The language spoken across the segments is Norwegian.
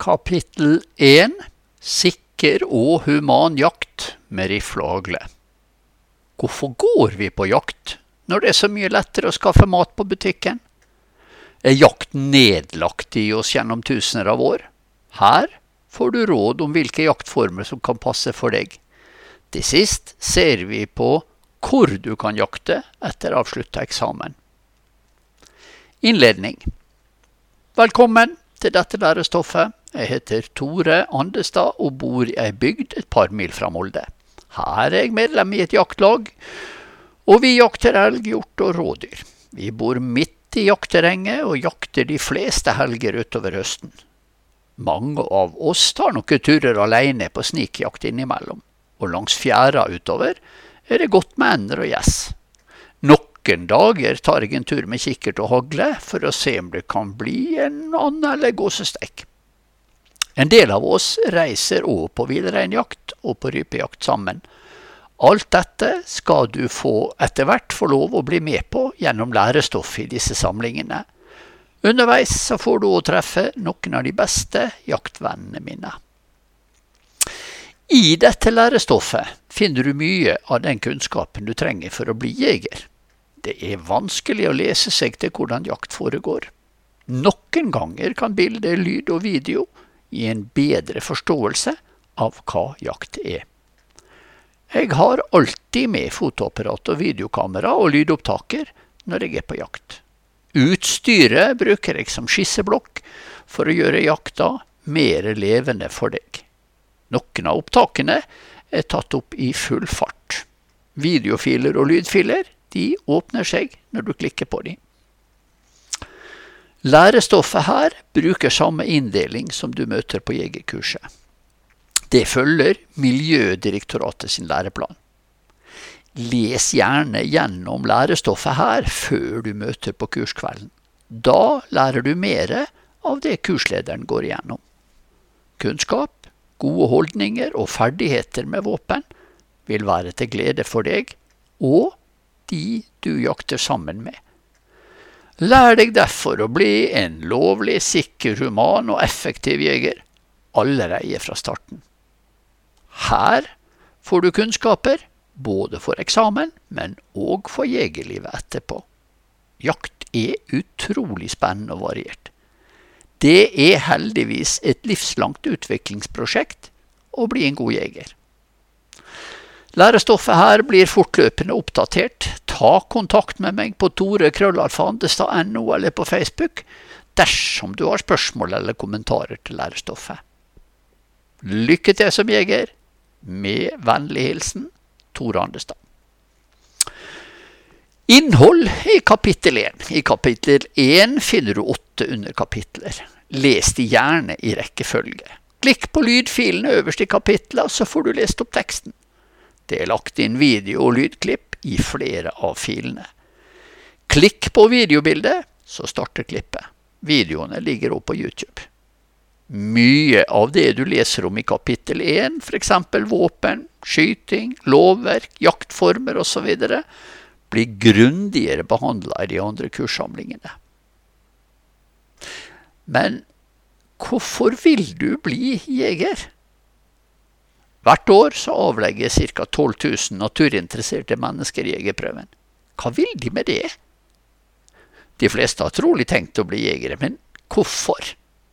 Kapittel 1. Sikker og human jakt med rifle og hagle. Hvorfor går vi på jakt når det er så mye lettere å skaffe mat på butikken? Er jakt nedlagt i oss gjennom tusener av år? Her får du råd om hvilke jaktformer som kan passe for deg. Til sist ser vi på hvor du kan jakte etter avsluttet eksamen. Innledning. Velkommen til dette lærestoffet. Jeg heter Tore Andestad og bor i ei bygd et par mil fra Molde. Her er jeg medlem i et jaktlag, og vi jakter elg, hjort og rådyr. Vi bor midt i jaktterrenget og jakter de fleste helger utover høsten. Mange av oss tar noen turer alene på snikjakt innimellom, og langs fjæra utover er det godt med ender og gjess. Noen dager tar jeg en tur med kikkert og hagle for å se om det kan bli en and eller gåsesteik. En del av oss reiser også på villreinjakt og på rypejakt sammen. Alt dette skal du etter hvert få lov å bli med på gjennom lærestoff i disse samlingene. Underveis så får du å treffe noen av de beste jaktvennene mine. I dette lærestoffet finner du mye av den kunnskapen du trenger for å bli jeger. Det er vanskelig å lese seg til hvordan jakt foregår. Noen ganger kan bilde, lyd og video gi en bedre forståelse av hva jakt er. Jeg har alltid med fotoapparat og videokamera og lydopptaker når jeg er på jakt. Utstyret bruker jeg som skisseblokk for å gjøre jakta mer levende for deg. Noen av opptakene er tatt opp i full fart. Videofiler og lydfiler, de åpner seg når du klikker på dem. Lærestoffet her bruker samme inndeling som du møter på jegerkurset. Det følger Miljødirektoratet sin læreplan. Les gjerne gjennom lærestoffet her før du møter på kurskvelden. Da lærer du mer av det kurslederen går igjennom. Kunnskap, gode holdninger og ferdigheter med våpen vil være til glede for deg og de du jakter sammen med. Lær deg derfor å bli en lovlig, sikker, human og effektiv jeger allerede fra starten. Her får du kunnskaper både for eksamen, men også for jegerlivet etterpå. Jakt er utrolig spennende og variert. Det er heldigvis et livslangt utviklingsprosjekt å bli en god jeger. Lærestoffet her blir fortløpende oppdatert. Ta kontakt med meg på tore@andestad.no eller på Facebook dersom du har spørsmål eller kommentarer til lærestoffet. Lykke til som jeger. Med vennlig hilsen, Tore Andestad. Innhold i kapittel 1. I kapittel 1 finner du 8 underkapitler. Les de gjerne i rekkefølge. Klikk på lydfilene øverst i kapitlet, så får du lest opp teksten. Det er lagt inn video og lydklipp i flere av filene. Klikk på videobildet, så starter klippet. Videoene ligger også på YouTube. Mye av det du leser om i kapittel 1, for eksempel våpen, skyting, lovverk, jaktformer og så videre, blir grundigere behandlet i de andre kurssamlingene. Men hvorfor vil du bli jeger? Hvert år så avlegger ca. 12 000 naturinteresserte mennesker jegerprøven. Hva vil de med det? De fleste har trolig tenkt å bli jegere, men hvorfor?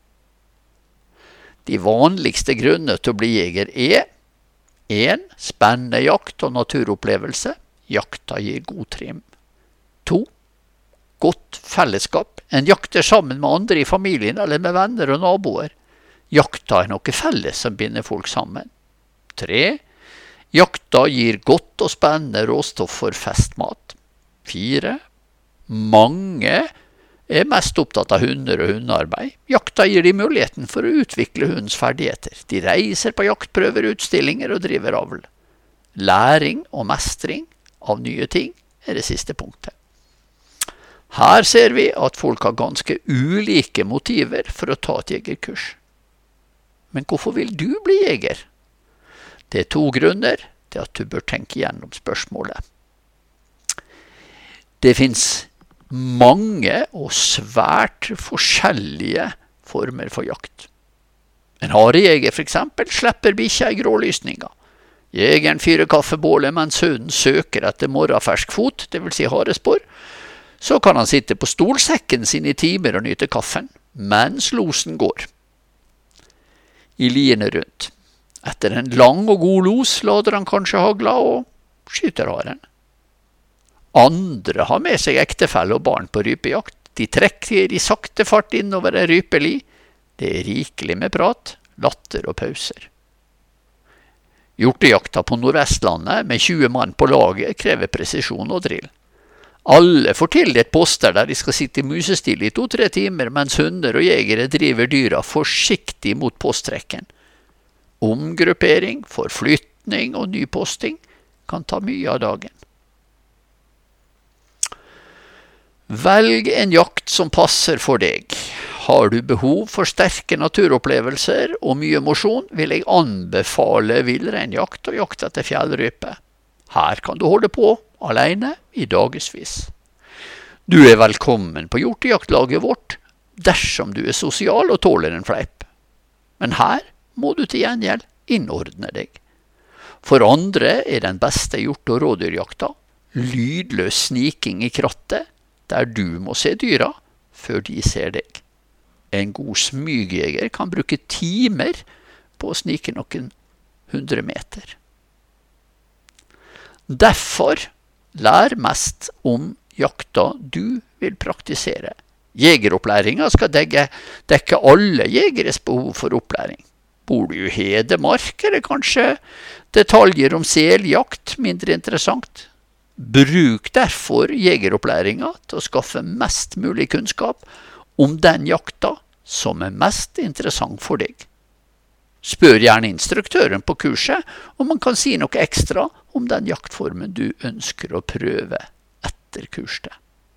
De vanligste grunnene til å bli jeger er 1. Spennende jakt og naturopplevelse. Jakta gir god trim. 2. Godt fellesskap. En jakter sammen med andre i familien eller med venner og naboer. Jakta er noe felles som binder folk sammen. 3. Jakta gir godt og spennende råstoff for festmat. 4. Mange er mest opptatt av hunder og hundearbeid. Jakta gir de muligheten for å utvikle hundens ferdigheter. De reiser på jaktprøver, utstillinger og driver avl. Læring og mestring av nye ting er det siste punktet. Her ser vi at folk har ganske ulike motiver for å ta et jegerkurs. Men hvorfor vil du bli jeger? Det er 2 grunner til at du bør tenke gjennom spørsmålet. Det finnes mange og svært forskjellige former for jakt. En harejeger for eksempel slipper bikkja i grålysninga. Jegeren fyrer kaffebålet mens hunden søker etter morgenfersk fot, det vil si harespor. Så kan han sitte på stolsekken sin i timer og nyte kaffen, mens losen går. I liene rundt. Etter en lang og god los lader han kanskje hagla og skyter haren. Andre har med seg ektefelle og barn på rypejakt. De trekker i sakte fart innover en rypeli. Det er rikelig med prat, latter og pauser. Hjortejakta på Nordvestlandet med 20 mann på laget krever presisjon og drill. Alle får tildelt poster der de skal sitte i musestille i 2-3 timer, mens hunder og jegere driver dyra forsiktig mot posttrekken. Omgruppering, forflytning og nyposting kan ta mye av dagen. Velg en jakt som passer for deg. Har du behov for sterke naturopplevelser og mye mosjon, vil jeg anbefale villreinjakt og jakt etter fjellrype. Her kan du holde på alene i dagesvis. Du er velkommen på hjortejaktlaget vårt dersom du er sosial og tåler en fleip. Men her må du til gjengjeld innordne deg. For andre er den beste hjort- og rådyrjakta lydløs sniking i krattet, der du må se dyra før de ser deg. En god smygjeger kan bruke timer på å snike noen 100 meter. Derfor lær mest om jakta du vil praktisere. Jegeropplæringa skal dekke alle jegeres behov for opplæring. Bor du i Hedmark, er det kanskje detaljer om seljakt mindre interessant. Bruk derfor jegeropplæringa til å skaffe mest mulig kunnskap om den jakta som er mest interessant for deg. Spør gjerne instruktøren på kurset om man kan si noe ekstra om den jaktformen du ønsker å prøve etter kurset.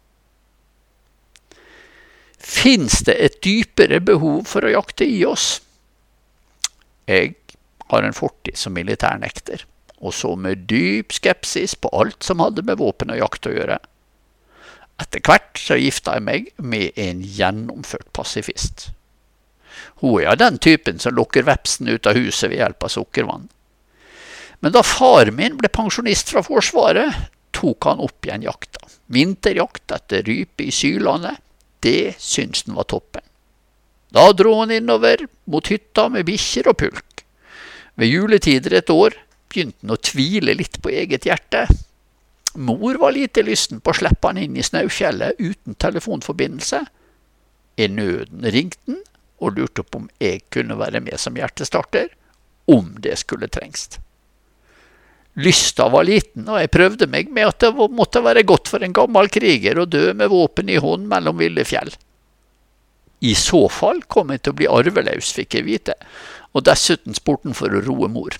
Finns det et dypere behov for å jakte i oss? Jeg har en fortid som militærnekter, og så med dyp skepsis på alt som hadde med våpen og jakt å gjøre. Etter hvert så gifta jeg meg med en gjennomført pasifist. Hun er den typen som lukker vepsen ut av huset ved hjelp av sukkervann. Men da far min ble pensjonist fra Forsvaret, tok han opp igjen jakta. Vinterjakt etter rype i Sydlandet, det syns den var toppen. Da dro han innover mot hytta med bikkjer og pulk. Ved juletider et år begynte han å tvile litt på eget hjerte. Mor var lite lysten på å slippe han inn i Snaufjellet uten telefonforbindelse. I nøden ringte han og lurte på om jeg kunne være med som hjertestarter, om det skulle trengst. Lysta var liten, og jeg prøvde meg med at det måtte være godt for en gammel kriger å dø med våpen i hånd mellom ville fjell. I så fall kom jeg til å bli arveløs, fikk jeg vite, og dessuten spurte han for å roe mor.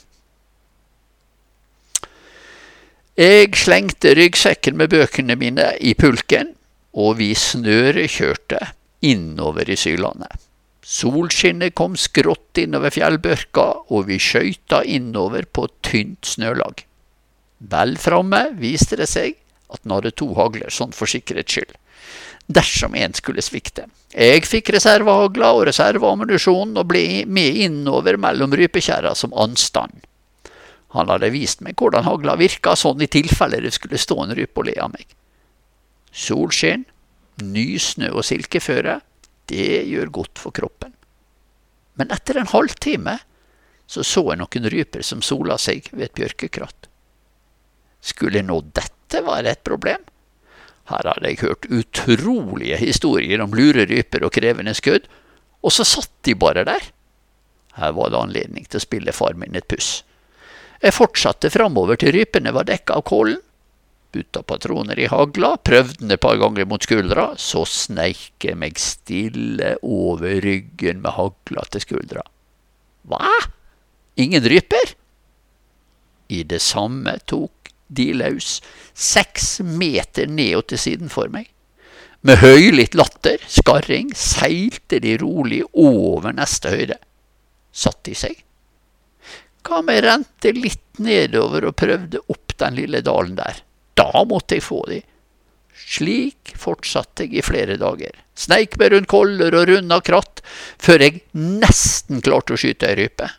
Jeg slengte ryggsekken med bøkene mine i pulken, og vi snørekjørte innover i Sydlandet. Solskinnet kom skrått innover fjellbørka, og vi skjøyta innover på tynt snølag. Vel framme viste det seg at den hadde 2 hagler, sånn for sikkerhets skyld. Dersom en skulle svikte. Jeg fikk reservehagla og reserveammunisjon og ble med innover mellom rypekjerra som anstand. Han hadde vist meg hvordan hagla virka sånn i tilfelle det skulle stå en rype og le av meg. Solskinn, nysnø og silkeføre, det gjør godt for kroppen. Men etter en halvtime så jeg noen ryper som sola seg ved et bjørkekratt. Skulle nå dette være et problem? Her hadde jeg hørt utrolige historier om lureryper og krevende skudd, og så satt de bare der. Her var det anledning til å spille far min et puss. Jeg fortsatte framover til rypene var dekket av kålen, butta patroner i hagla, prøvde den et par ganger mot skuldra, så sneik jeg meg stille over ryggen med hagla til skuldra. Hva? Ingen ryper? I det samme tok de løs 6 meter ned til siden for meg. Med høylytt latter, skarring, seilte de rolig over neste høyde. Satt de seg? Ga meg rente litt nedover og prøvde opp den lille dalen der. Da måtte jeg få de. Slik fortsatte jeg i flere dager. Sneik meg rundt koller og runda kratt, før jeg nesten klarte å skyte ei rype.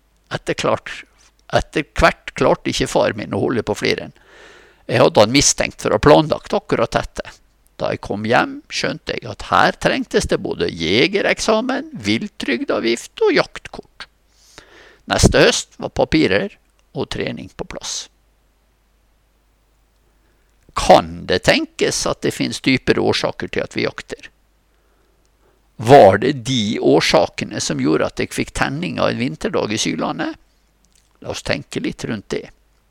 Etter hvert klarte ikke far min å holde på fliren. Jeg hadde han mistenkt for å ha planlagt akkurat dette. Da jeg kom hjem, skjønte jeg at her trengtes det både jegereksamen, vilttrygdavgift og jaktkort. Neste høst var papirer og trening på plass. Kan det tenkes at det finnes dypere årsaker til at vi jakter? Var det de årsakene som gjorde at jeg fikk tenning av en vinterdag i Sydlandet? La oss tenke litt rundt det.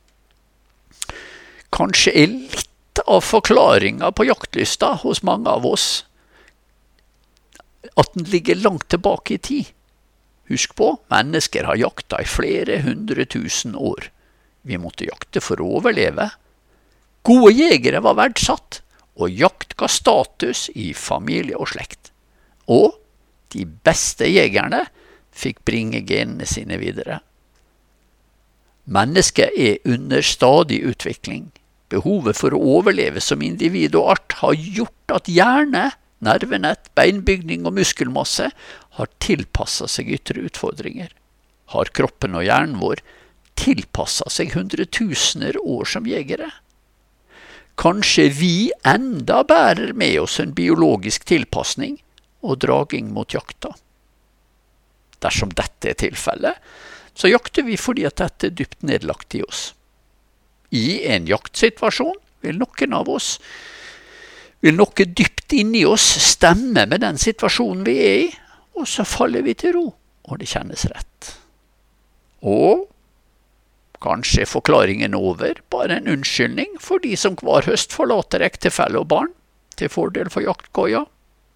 Kanskje litt av forklaringen på jaktlysta hos mange av oss at den ligger langt tilbake i tid. Husk på, mennesker har jakta i flere 100 000 år. Vi måtte jakte for å overleve. Gode jegere var verdsatt, og jakt ga status i familie og slekt. Og de beste jegerne fikk bringe genene sine videre. Mennesket er under stadig utvikling. Behovet for å overleve som individ og art har gjort at hjerne, nervenett, beinbygning og muskelmasse har tilpasset seg ytre utfordringer. Har kroppen og hjernen vår tilpasset seg hundretusener år som jegere? Kanskje vi enda bærer med oss en biologisk tilpasning og draging mot jakta. Dersom dette er tilfellet, så jakter vi fordi at dette er dypt nedlagt i oss. I en jaktsituasjon vil noen av oss, vil noe dypt inni oss stemme med den situasjonen vi er i, og så faller vi til ro, og det kjennes rett. Og kanskje er forklaringen over bare en unnskyldning for de som hver høst forlater ektefelle og barn til fordel for jaktgåja.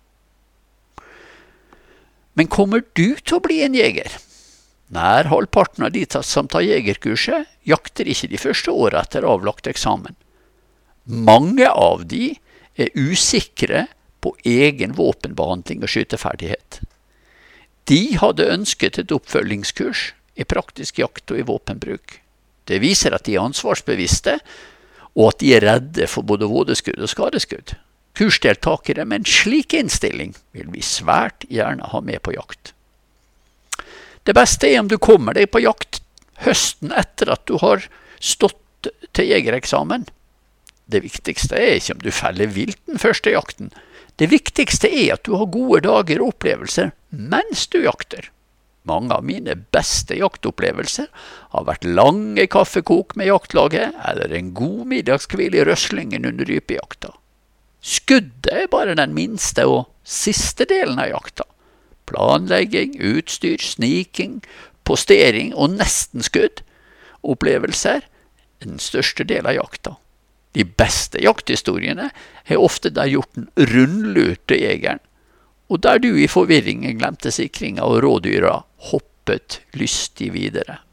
Men kommer du til å bli en jeger? Nær halvparten av de som tar jegerkurset jakter ikke de første årene etter avlagt eksamen. Mange av de er usikre på egen våpenbehandling og skyteferdighet. De hadde ønsket et oppfølgingskurs i praktisk jakt og i våpenbruk. Det viser at de er ansvarsbevisste, og at de er redde for både vådeskudd og skadeskudd. Kursdeltakere med en slik innstilling vil vi svært gjerne ha med på jakt. Det beste er om du kommer deg på jakt høsten etter at du har stått til jegereksamen. Det viktigste er ikke om du feller vilt den første jakten. Det viktigste er at du har gode dager og opplevelser mens du jakter. Mange av mine beste jaktopplevelser har vært lange kaffekok med jaktlaget eller en god middagskvil i røslingen under rypejakta. Skuddet er bare den minste og siste delen av jakta. Planlegging, utstyr, sniking, postering og nesten skudd. Opplevelser er den største delen av jakta. De beste jakthistoriene er ofte der hjorten rundlurte jegeren, og der du i forvirringen glemte sikringa og rådyra hoppet lystig videre.